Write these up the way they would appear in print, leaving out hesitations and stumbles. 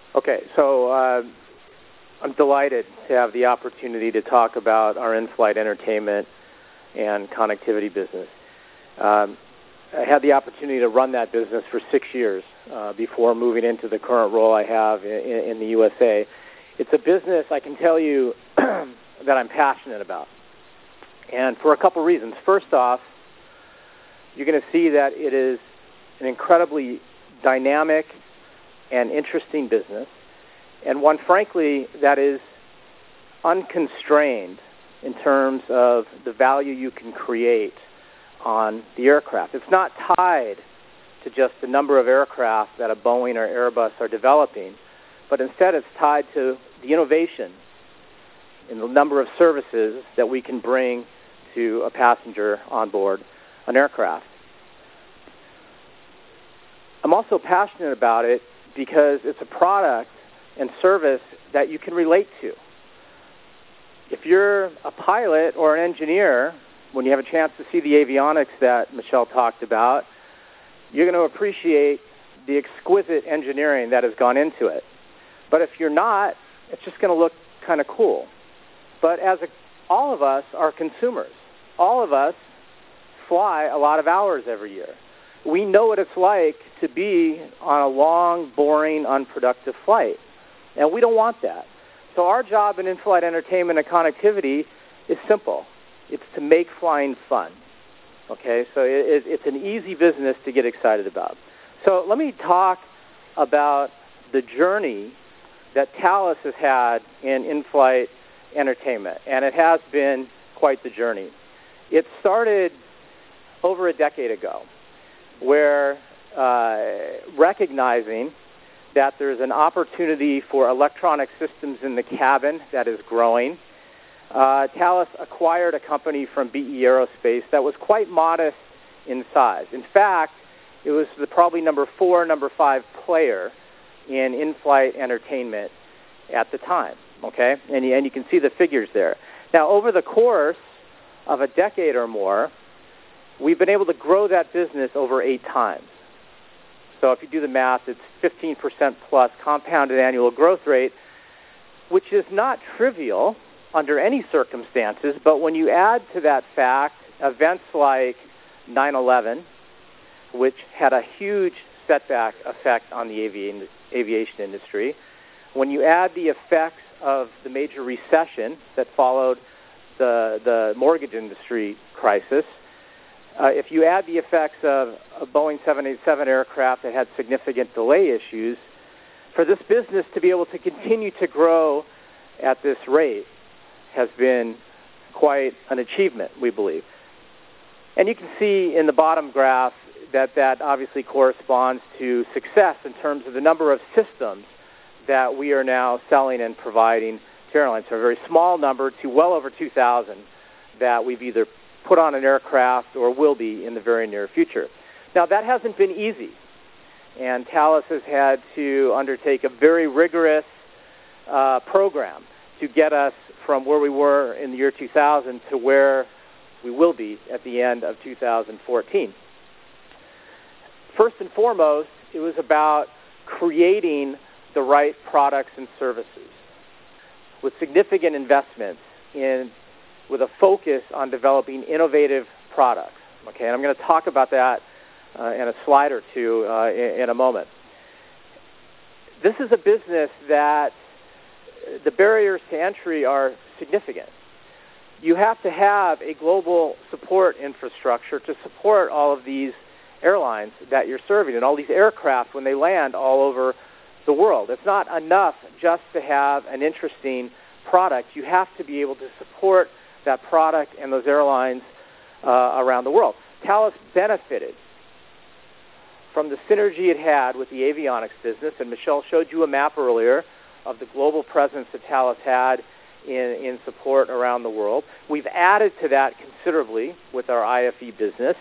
Okay, so I'm delighted to have the opportunity to talk about our in-flight entertainment and connectivity business. I had the opportunity to run that business for 6 years before moving into the current role I have in the USA. It's a business, I can tell you, that I'm passionate about, and for a couple reasons. First off, you're going to see that it is an incredibly dynamic and interesting business, and one, frankly, that is unconstrained in terms of the value you can create on the aircraft. It's not tied to just the number of aircraft that a Boeing or Airbus are developing, but instead it's tied to the innovation in the number of services that we can bring to a passenger on board an aircraft. I'm also passionate about it because it's a product and service that you can relate to. If you're a pilot or an engineer, when you have a chance to see the avionics that Michelle talked about, you're going to appreciate the exquisite engineering that has gone into it. But if you're not, it's just going to look kind of cool. But all of us are consumers. All of us fly a lot of hours every year. We know what it's like to be on a long, boring, unproductive flight. And we don't want that. So our job in in-flight entertainment and connectivity is simple. It's to make flying fun. Okay, so it's an easy business to get excited about. So let me talk about the journey that Thales has had in in-flight entertainment, and it has been quite the journey. It started over a decade ago, where recognizing that there's an opportunity for electronic systems in the cabin that is growing, Thales acquired a company from BE Aerospace that was quite modest in size. In fact, it was the probably number 4, number 5 player in in-flight entertainment at the time. Okay, and you can see the figures there. Now, over the course of a decade or more, we've been able to grow that business over 8 times. So if you do the math, it's 15% plus compounded annual growth rate, which is not trivial under any circumstances, but when you add to that fact events like 9/11, which had a huge setback effect on the aviation industry, when you add the effects of the major recession that followed the mortgage industry crisis, if you add the effects of a Boeing 787 aircraft that had significant delay issues, for this business to be able to continue to grow at this rate has been quite an achievement, we believe. And you can see in the bottom graph that obviously corresponds to success in terms of the number of systems that we are now selling and providing to airlines. So a very small number to well over 2,000 that we've either put on an aircraft or will be in the very near future. Now, that hasn't been easy, and Thales has had to undertake a very rigorous program to get us from where we were in the year 2000 to where we will be at the end of 2014. First and foremost, it was about creating the right products and services with significant investments with a focus on developing innovative products. Okay, and I'm going to talk about that in a slide or two in a moment. This is a business that the barriers to entry are significant. You have to have a global support infrastructure to support all of these airlines that you're serving and all these aircraft when they land all over the world. It's not enough just to have an interesting product. You have to be able to support that product and those airlines around the world. Thales benefited from the synergy it had with the avionics business, and Michelle showed you a map earlier of the global presence that Thales had in support around the world. We've added to that considerably with our IFE business,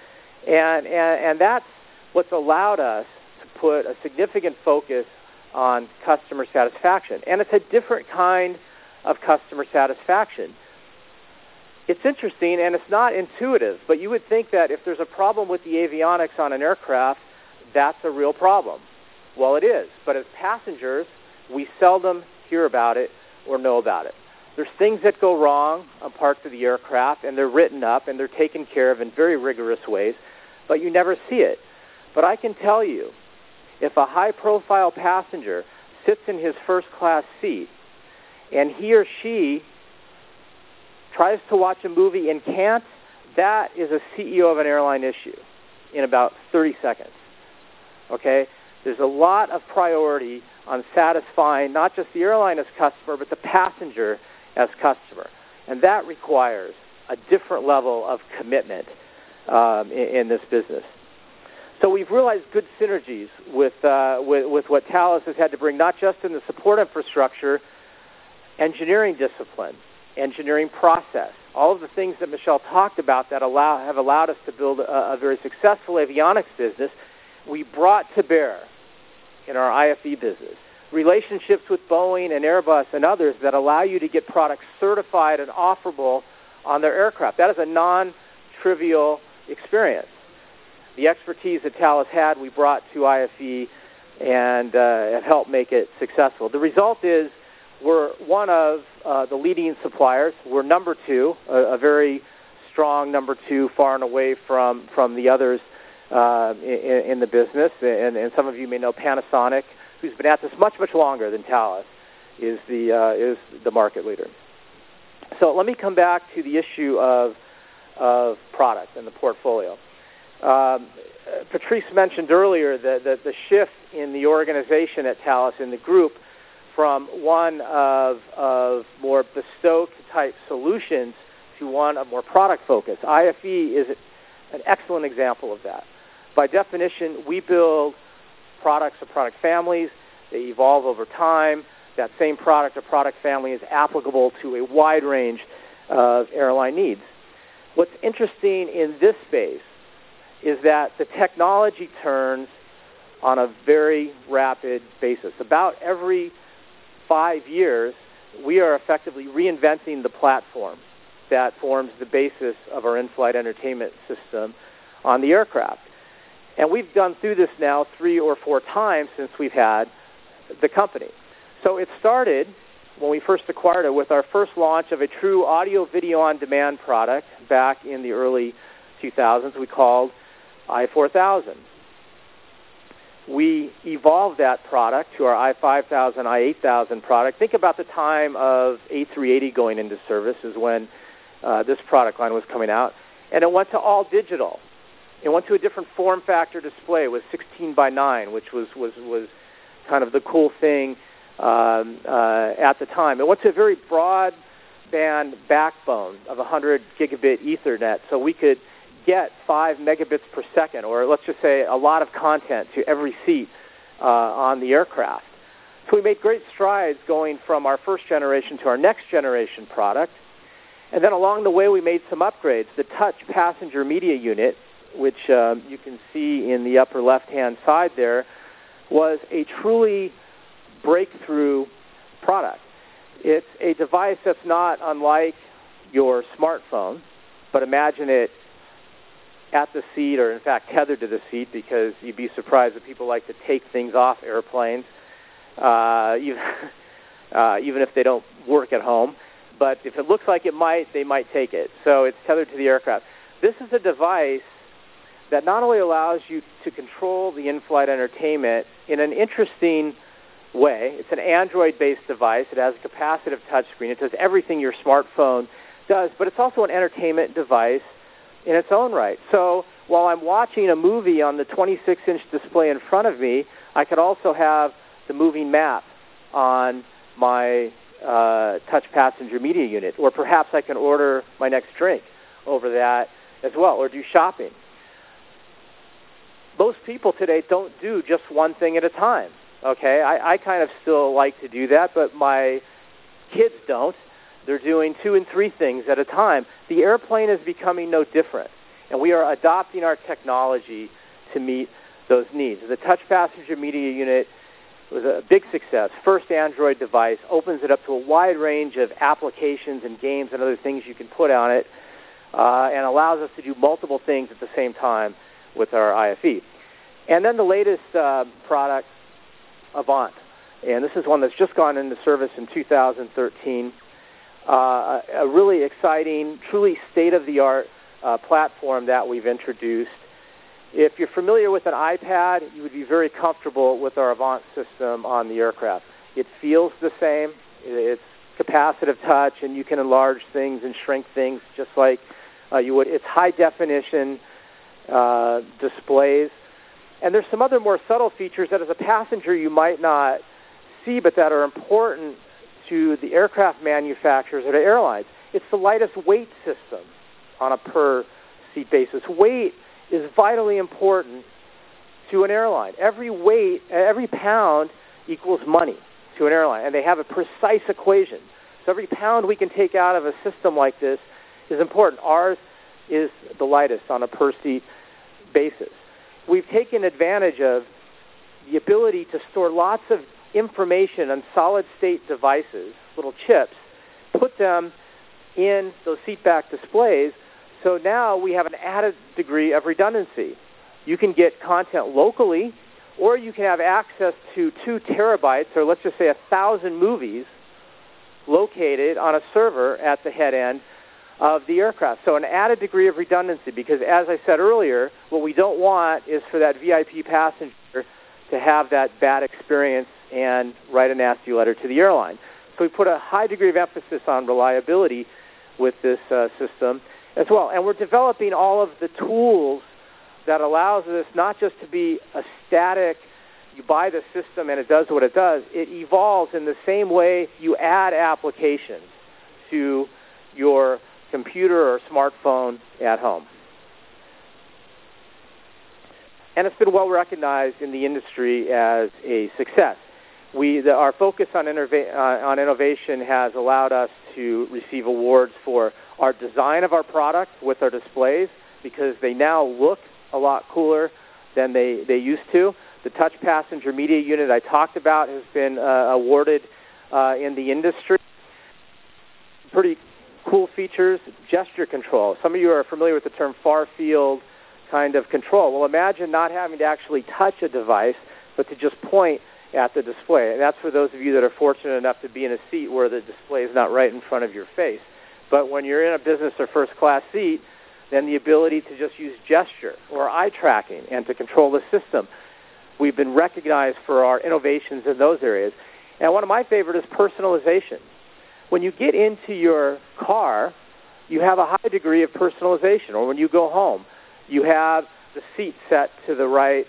and that's what's allowed us to put a significant focus on customer satisfaction. And it's a different kind of customer satisfaction. It's interesting, and it's not intuitive, but you would think that if there's a problem with the avionics on an aircraft, that's a real problem. Well, it is. But as passengers, we seldom hear about it or know about it. There's things that go wrong on parts of the aircraft, and they're written up, and they're taken care of in very rigorous ways, but you never see it. But I can tell you, if a high-profile passenger sits in his first-class seat, and he or she tries to watch a movie and can't, that is a CEO of an airline issue in about 30 seconds. Okay? There's a lot of priority on satisfying not just the airline as customer, but the passenger as customer. And that requires a different level of commitment in this business. So we've realized good synergies with what Thales has had to bring, not just in the support infrastructure, engineering discipline, engineering process, all of the things that Michelle talked about that have allowed us to build a very successful avionics business, we brought to bear in our IFE business. Relationships with Boeing and Airbus and others that allow you to get products certified and offerable on their aircraft. That is a non-trivial experience. The expertise that Thales had, we brought to IFE and have helped make it successful. The result is we're one of the leading suppliers. We're number two, a very strong number two, far and away from the others in the business. And some of you may know Panasonic, who's been at this much longer than Thales, is the market leader. So let me come back to the issue of product and the portfolio. Patrice mentioned earlier the shift in the organization at Thales, in the group, from one of more bespoke type solutions to one of more product focus. IFE is an excellent example of that. By definition, we build products or product families. They evolve over time. That same product or product family is applicable to a wide range of airline needs. What's interesting in this space is that the technology turns on a very rapid basis. About every 5 years, we are effectively reinventing the platform that forms the basis of our in-flight entertainment system on the aircraft. And we've done through this now 3 or 4 times since we've had the company. So it started when we first acquired it with our first launch of a true audio-video on-demand product back in the early 2000s we called i4000. We evolved that product to our i5000, i8000 product. Think about the time of A380 going into service is when this product line was coming out. And it went to all digital. It went to a different form factor display. It was 16 by 9, which was kind of the cool thing at the time. It went to a very broadband backbone of 100 gigabit Ethernet, so we could get 5 megabits per second, or let's just say a lot of content to every seat on the aircraft. So we made great strides going from our first generation to our next generation product. And then along the way, we made some upgrades. The Touch Passenger Media Unit, which you can see in the upper left-hand side there, was a truly breakthrough product. It's a device that's not unlike your smartphone, but imagine it at the seat, or in fact tethered to the seat, because you'd be surprised that people like to take things off airplanes, even if they don't work at home. But if it looks like it might, they might take it. So it's tethered to the aircraft. This is a device that not only allows you to control the in-flight entertainment in an interesting way. It's an Android-based device. It has a capacitive touchscreen. It does everything your smartphone does, but it's also an entertainment device in its own right. So while I'm watching a movie on the 26-inch display in front of me, I could also have the moving map on my Touch Passenger Media Unit, or perhaps I can order my next drink over that as well, or do shopping. Most people today don't do just one thing at a time, okay? I kind of still like to do that, but my kids don't. They're doing 2 and 3 things at a time. The airplane is becoming no different, and we are adopting our technology to meet those needs. The Touch Passenger Media Unit was a big success. First Android device, opens it up to a wide range of applications and games and other things you can put on it, and allows us to do multiple things at the same time with our IFE. And then the latest product, Avant. and this is one that's just gone into service in 2013. A really exciting, truly state-of-the-art platform that we've introduced. If you're familiar with an iPad, you would be very comfortable with our Avant system on the aircraft. It feels the same. It's capacitive touch, and you can enlarge things and shrink things just like you would. It's high-definition displays. And there's some other more subtle features that as a passenger you might not see, but that are important to the aircraft manufacturers or the airlines. It's the lightest weight system on a per-seat basis. Weight is vitally important to an airline. Every pound equals money to an airline, and they have a precise equation. So every pound we can take out of a system like this is important. Ours is the lightest on a per-seat basis. We've taken advantage of the ability to store lots of information on solid-state devices, little chips, put them in those seatback displays, so now we have an added degree of redundancy. You can get content locally, or you can have access to 2 terabytes, or let's just say 1,000 movies located on a server at the head end of the aircraft. So an added degree of redundancy, because as I said earlier, what we don't want is for that VIP passenger to have that bad experience and write a nasty letter to the airline. So we put a high degree of emphasis on reliability with this system as well. And we're developing all of the tools that allows us not just to be a static, you buy the system and it does what it does. It evolves in the same way you add applications to your computer or smartphone at home. And it's been well recognized in the industry as a success. Our focus on innovation has allowed us to receive awards for our design of our product with our displays, because they now look a lot cooler than they used to. The Touch Passenger Media Unit I talked about has been awarded in the industry. Pretty cool features, gesture control. Some of you are familiar with the term far-field kind of control. Well, imagine not having to actually touch a device, but to just point at the display. And that's for those of you that are fortunate enough to be in a seat where the display is not right in front of your face. But when you're in a business or first-class seat, then the ability to just use gesture or eye tracking and to control the system. We've been recognized for our innovations in those areas. And one of my favorite is personalization. When you get into your car, you have a high degree of personalization. Or when you go home, you have the seat set to the right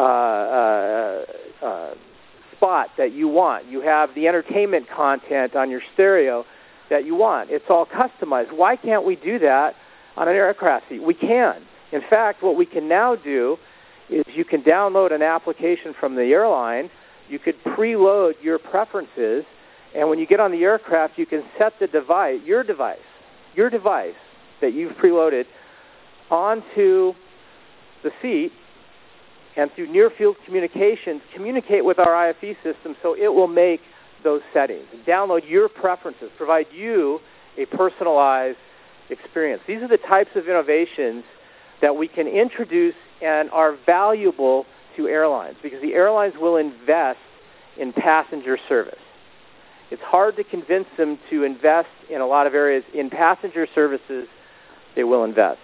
spot that you want. You have the entertainment content on your stereo that you want. It's all customized. Why can't we do that on an aircraft seat? We can. In fact, what we can now do is you can download an application from the airline. You could preload your preferences, and when you get on the aircraft, you can set the device, your device that you've preloaded onto the seat, and through near-field communications, communicate with our IFE system so it will make those settings. Download your preferences, provide you a personalized experience. These are the types of innovations that we can introduce and are valuable to airlines, because the airlines will invest in passenger service. It's hard to convince them to invest in a lot of areas. In passenger services, they will invest.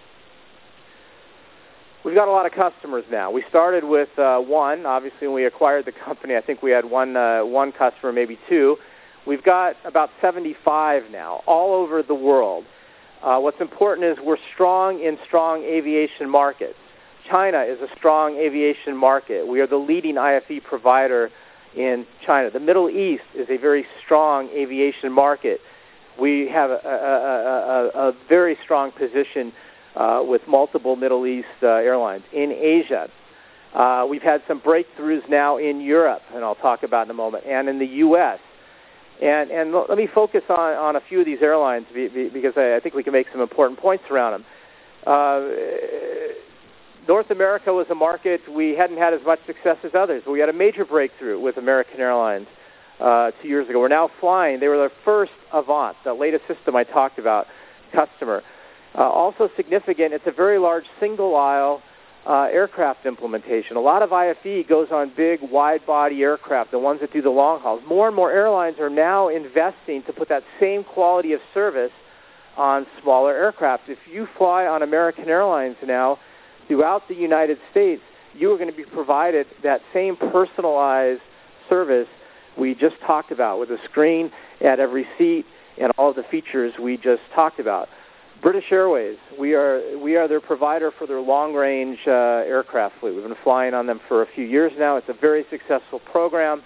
We've got a lot of customers now. We started with one. Obviously, when we acquired the company, I think we had one customer, maybe 2. We've got about 75 now, all over the world. What's important is we're strong in strong aviation markets. China is a strong aviation market. We are the leading IFE provider in China. The Middle East is a very strong aviation market. We have a very strong position with multiple Middle East airlines. In Asia, we've had some breakthroughs now in Europe, and I'll talk about in a moment, and in the U.S. And let me focus on a few of these airlines because I think we can make some important points around them. North America was a market we hadn't had as much success as others. We had a major breakthrough with American Airlines 2 years ago. We're now flying. They were the first Avant, the latest system I talked about, customer. Also significant, it's a very large single-aisle aircraft implementation. A lot of IFE goes on big, wide-body aircraft, the ones that do the long hauls. More and more airlines are now investing to put that same quality of service on smaller aircraft. If you fly on American Airlines now, throughout the United States, you are going to be provided that same personalized service we just talked about, with a screen at every seat and all of the features we just talked about. British Airways, we are their provider for their long-range aircraft fleet. We've been flying on them for a few years now. It's a very successful program.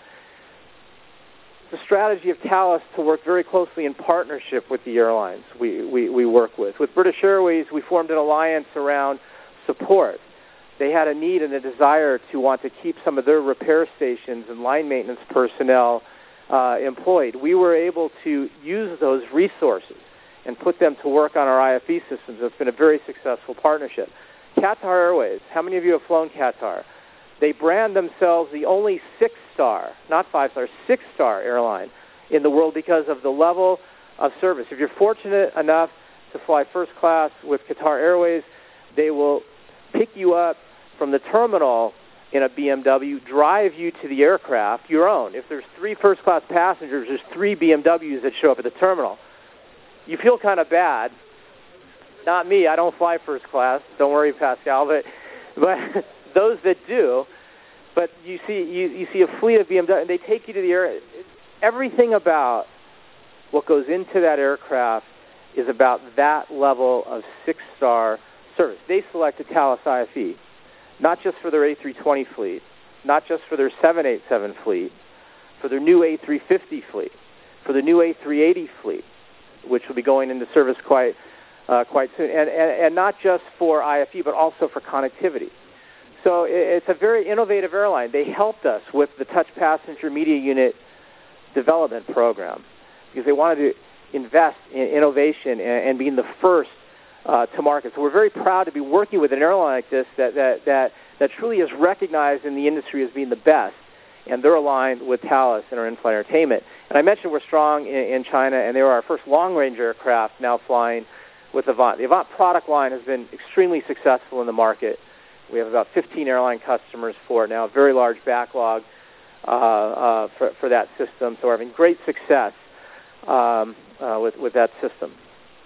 It's a strategy of Thales to work very closely in partnership with the airlines we work with. With British Airways, we formed an alliance around support. They had a need and a desire to want to keep some of their repair stations and line maintenance personnel employed. We were able to use those resources and put them to work on our IFE systems. It's been a very successful partnership. Qatar Airways, how many of you have flown Qatar? They brand themselves the only 6-star, not 5-star, 6-star airline in the world because of the level of service. If you're fortunate enough to fly first class with Qatar Airways, they will pick you up from the terminal in a BMW, drive you to the aircraft, your own. If there's 3 first-class passengers, there's 3 BMWs that show up at the terminal. You feel kind of bad. Not me. I don't fly first class. Don't worry, Pascal. But those that do. But you see a fleet of BMW, and they take you to the air. Everything about what goes into that aircraft is about that level of 6-star service. They selected Thales IFE, not just for their A320 fleet, not just for their 787 fleet, for their new A350 fleet, for the new A380 fleet, which will be going into service quite soon, and not just for IFE, but also for connectivity. So it's a very innovative airline. They helped us with the Touch Passenger Media Unit development program because they wanted to invest in innovation and being the first to market. So we're very proud to be working with an airline like this that truly is recognized in the industry as being the best, and they're aligned with Thales and our in-flight entertainment. And I mentioned we're strong in China, and they were our first long-range aircraft now flying with Avant. The Avant product line has been extremely successful in the market. We have about 15 airline customers for it now, a very large backlog for that system. So we're having great success with that system.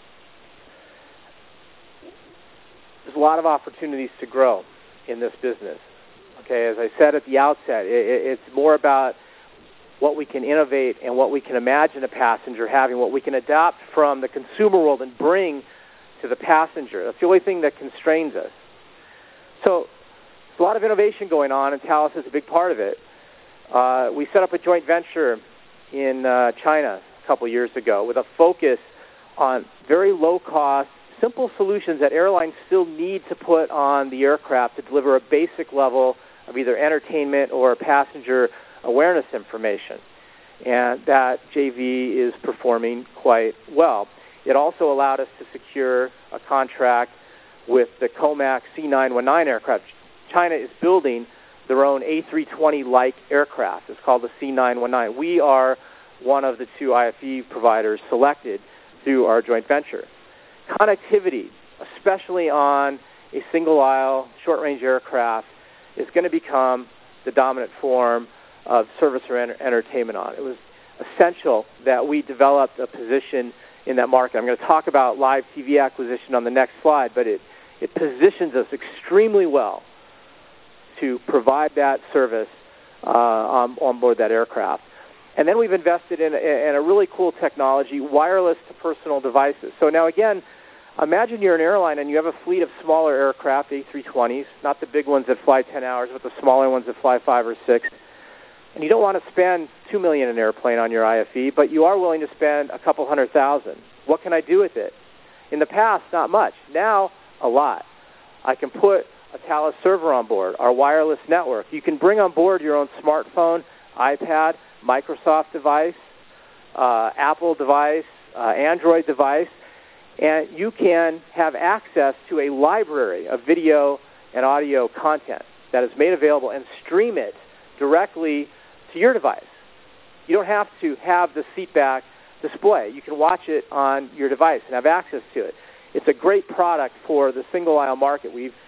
There's a lot of opportunities to grow in this business. Okay, as I said at the outset, it's more about what we can innovate and what we can imagine a passenger having, what we can adopt from the consumer world and bring to the passenger. That's the only thing that constrains us. So there's a lot of innovation going on, and Thales is a big part of it. We set up a joint venture in China a couple years ago with a focus on very low-cost, simple solutions that airlines still need to put on the aircraft to deliver a basic level of either entertainment or passenger awareness information. And that JV is performing quite well. It also allowed us to secure a contract with the COMAC C919 aircraft. China is building their own A320-like aircraft. It's called the C919. We are one of the 2 IFE providers selected through our joint venture. Connectivity, especially on a single-aisle, short-range aircraft, is going to become the dominant form of service or entertainment on. It was essential that we developed a position in that market. I'm going to talk about live TV acquisition on the next slide, but it positions us extremely well to provide that service on board that aircraft. And then we've invested in a really cool technology, wireless to personal devices. So now again, imagine you're an airline and you have a fleet of smaller aircraft, A320s, not the big ones that fly 10 hours, but the smaller ones that fly 5 or 6. And you don't want to spend $2 million an airplane on your IFE, but you are willing to spend a couple $100,000. What can I do with it? In the past, not much. Now, a lot. I can put a Thales server on board, our wireless network. You can bring on board your own smartphone, iPad, Microsoft device, Apple device, Android device, and you can have access to a library of video and audio content that is made available and stream it directly to your device. You don't have to have the seatback display. You can watch it on your device and have access to it. It's a great product for the single-aisle market. We've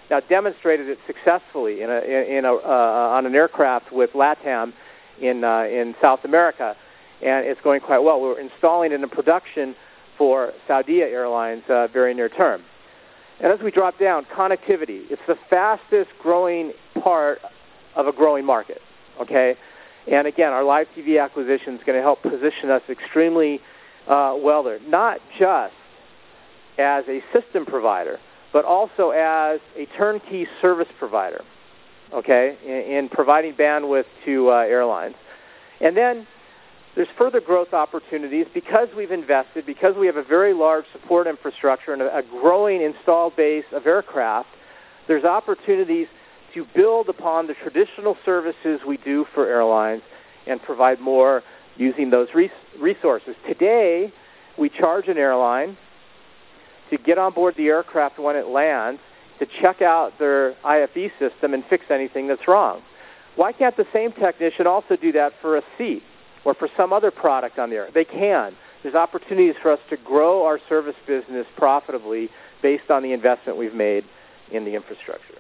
now demonstrated it successfully on an aircraft with LATAM in South America, and it's going quite well. We're installing it in production for Saudia Airlines very near term. And as we drop down, connectivity. It's the fastest growing part of a growing market, okay? And again, our live TV acquisition is going to help position us extremely well there, not just as a system provider, but also as a turnkey service provider, okay, in providing bandwidth to airlines. And then there's further growth opportunities because we've invested, because we have a very large support infrastructure and a growing installed base of aircraft. There's opportunities to build upon the traditional services we do for airlines and provide more using those resources. Today, we charge an airline to get on board the aircraft when it lands, to check out their IFE system and fix anything that's wrong. Why can't the same technician also do that for a seat or for some other product on the air? They can. There's opportunities for us to grow our service business profitably based on the investment we've made in the infrastructure.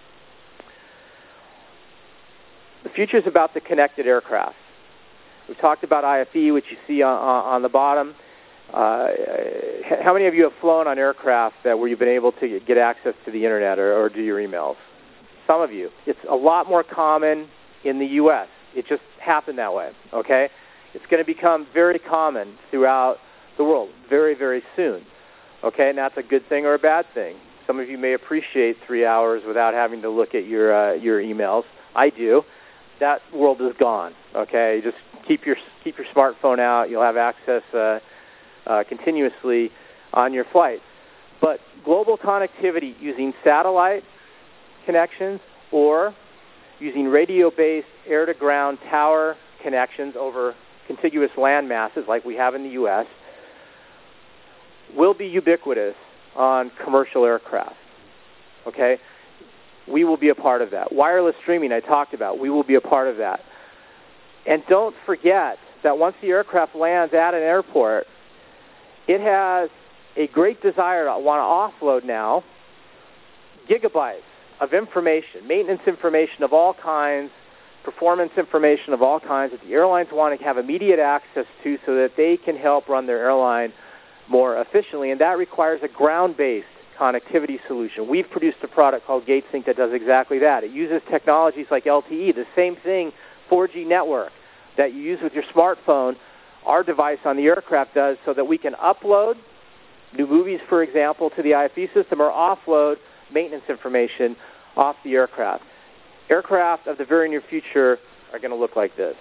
The future is about the connected aircraft. We've talked about IFE, which you see on the bottom. How many of you have flown on aircraft where you've been able to get access to the internet or do your emails? Some of you. It's a lot more common in the U.S. It just happened that way, okay? It's going to become very common throughout the world very, very soon, okay? And that's a good thing or a bad thing. Some of you may appreciate 3 hours without having to look at your emails. I do. That world is gone, okay? Just keep your smartphone out. You'll have access continuously on your flight. But global connectivity using satellite connections or using radio-based air-to-ground tower connections over contiguous land masses like we have in the U.S. will be ubiquitous on commercial aircraft, okay? We will be a part of that. Wireless streaming I talked about, we will be a part of that. And don't forget that once the aircraft lands at an airport, it has a great desire to want to offload now gigabytes of information, maintenance information of all kinds, performance information of all kinds that the airlines want to have immediate access to so that they can help run their airline more efficiently. And that requires a ground-based connectivity solution. We've produced a product called GateSync that does exactly that. It uses technologies like LTE, the same thing, 4G network that you use with your smartphone, our device on the aircraft does, so that we can upload new movies, for example, to the IFE system or offload maintenance information off the aircraft. Aircraft of the very near future are going to look like this.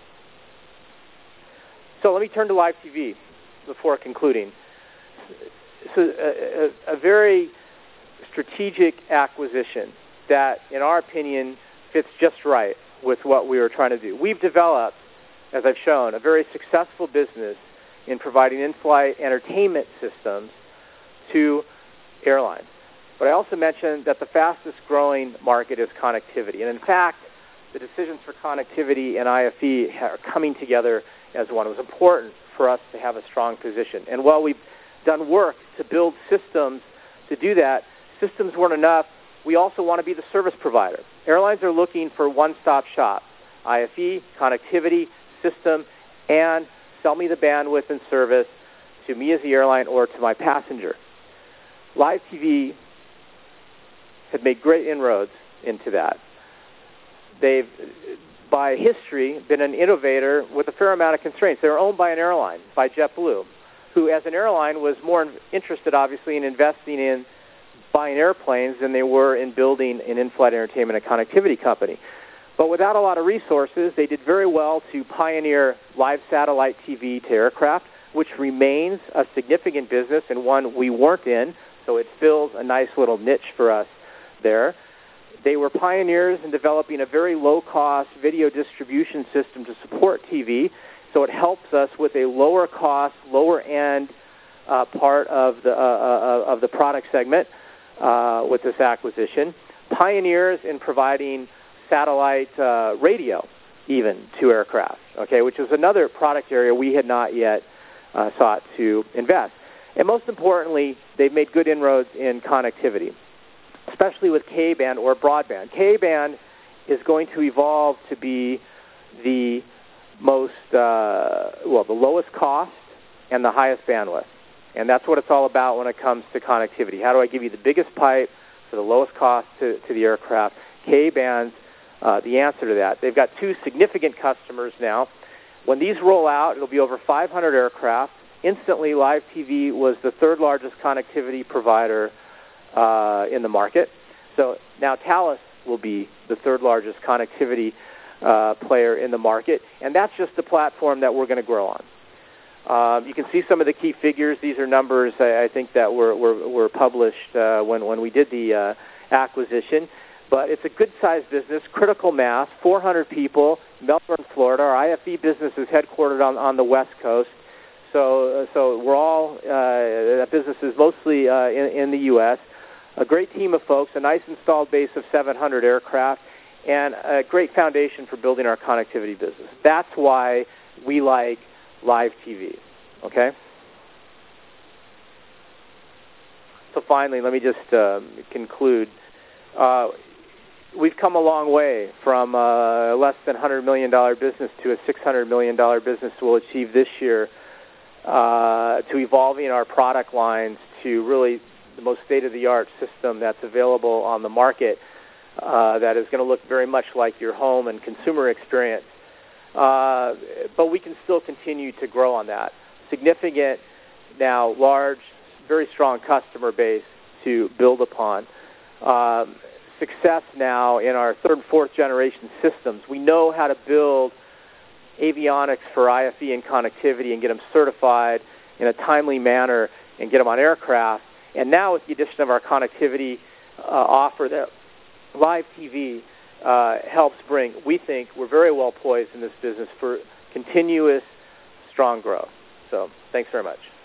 So let me turn to live TV before concluding. So a very strategic acquisition that, in our opinion, fits just right with what we were trying to do. We've developed, as I've shown, a very successful business in providing in-flight entertainment systems to airlines. But I also mentioned that the fastest growing market is connectivity. And in fact, the decisions for connectivity and IFE are coming together as one. It was important for us to have a strong position. And while we've done work to build systems to do that, systems weren't enough. We also want to be the service provider. Airlines are looking for one-stop shop, IFE, connectivity, system, and sell me the bandwidth and service to me as the airline or to my passenger. Live TV had made great inroads into that. They've, by history, been an innovator with a fair amount of constraints. They were owned by an airline, by JetBlue, who, as an airline, was more interested, obviously, in investing in buying airplanes than they were in building an in-flight entertainment and connectivity company. But without a lot of resources, they did very well to pioneer live satellite TV to aircraft, which remains a significant business and one we weren't in, so it fills a nice little niche for us there. They were pioneers in developing a very low-cost video distribution system to support TV, so it helps us with a lower-cost, lower-end part of the product segment with this acquisition. Pioneers in providing satellite radio even to aircraft, okay, which is another product area we had not yet sought to invest. And most importantly, they've made good inroads in connectivity. especially with K-band or broadband. K-band is going to evolve to be the the lowest cost and the highest bandwidth. And that's what it's all about when it comes to connectivity. How do I give you the biggest pipe for the lowest cost to the aircraft? K-band's the answer to that. They've got 2 significant customers now. When these roll out, it'll be over 500 aircraft. Instantly, Live TV was the 3rd largest connectivity provider in the market. So now Thales will be the 3rd largest connectivity player in the market, and that's just the platform that we're going to grow on. You can see some of the key figures. These are numbers I think that were published when we did the acquisition. But it's a good-sized business, critical mass, 400 people, Melbourne, Florida. Our IFE business is headquartered on the West Coast. So we're all, that business is mostly in the U.S. A great team of folks, a nice installed base of 700 aircraft, and a great foundation for building our connectivity business. That's why we like Live TV, okay? So finally, let me just conclude. We've come a long way from less than $100 million business to a $600 million business we'll achieve this year, to evolving our product lines to really the most state-of-the-art system that's available on the market that is going to look very much like your home and consumer experience. But we can still continue to grow on that. Significant, now large, very strong customer base to build upon. Success now in our 3rd and 4th generation systems. We know how to build avionics for IFE and connectivity and get them certified in a timely manner and get them on aircraft. And now with the addition of our connectivity offer that Live TV helps bring, we think we're very well poised in this business for continuous strong growth. So thanks very much.